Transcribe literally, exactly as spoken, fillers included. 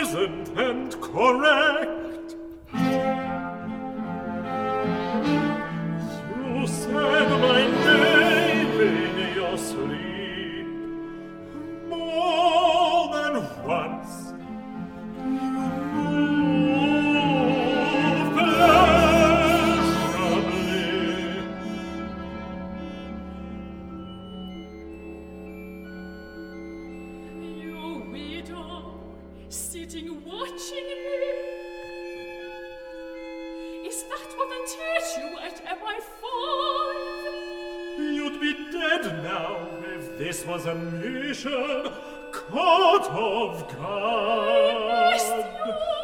pleasant and correct. You said my name in your sleep more than once. You moved pleasurably. You widow, sitting watching me. Is that what I teach you at M I five? You'd be dead now if this was a mission caught off guard. I missed you.